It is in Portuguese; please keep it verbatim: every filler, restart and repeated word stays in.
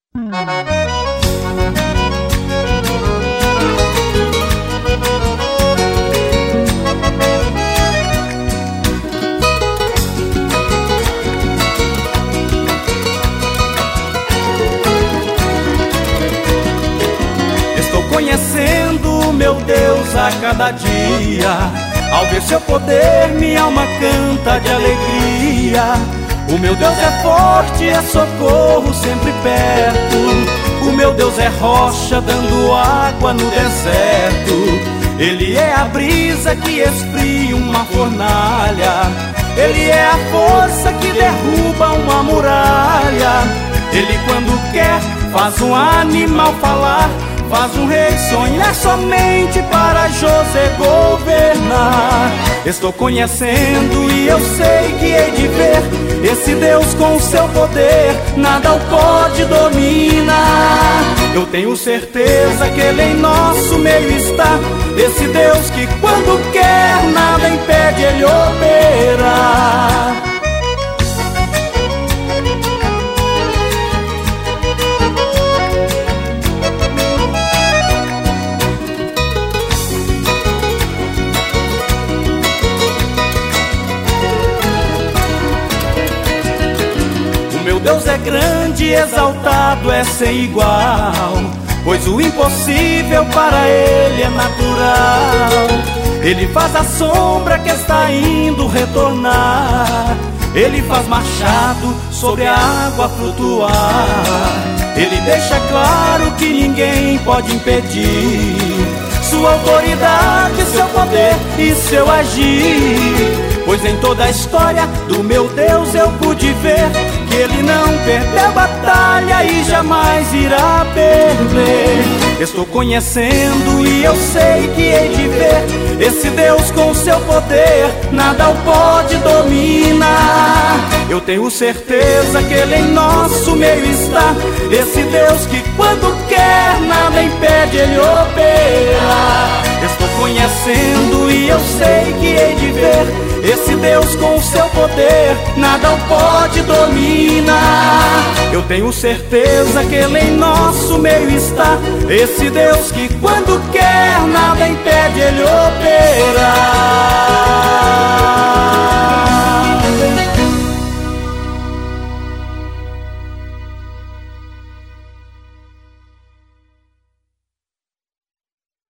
Estou conhecendo meu Deus a cada dia. Ao ver seu poder, minha alma canta de alegria. O meu Deus é forte, é socorro sempre perto. O meu Deus é rocha, dando água no deserto. Ele é a brisa que esfria uma fornalha. Ele é a força que derruba uma muralha. Ele, quando quer, faz um animal falar, faz um rei sonhar somente para José governar. Estou conhecendo e eu sei que hei de ver esse Deus com o seu poder, nada o pode dominar. Eu tenho certeza que Ele em nosso meio está. Esse Deus que quando quer, nada impede Ele operar. Deus é grande, exaltado, é sem igual, pois o impossível para Ele é natural. Ele faz a sombra que está indo retornar. Ele faz machado sobre a água flutuar. Ele deixa claro que ninguém pode impedir sua autoridade, seu poder e seu agir. Pois em toda a história do meu Deus eu pude ver que Ele não perdeu batalha e jamais irá perder. Estou conhecendo e eu sei que hei de ver esse Deus com seu poder, nada o pode dominar. Eu tenho certeza que Ele em nosso meio está. Esse Deus que quando quer, nada impede Ele operar. Estou conhecendo e eu sei que hei de ver esse Deus com o seu poder, nada o pode dominar. Eu tenho certeza que Ele em nosso meio está. Esse Deus que quando quer, nada impede Ele operar.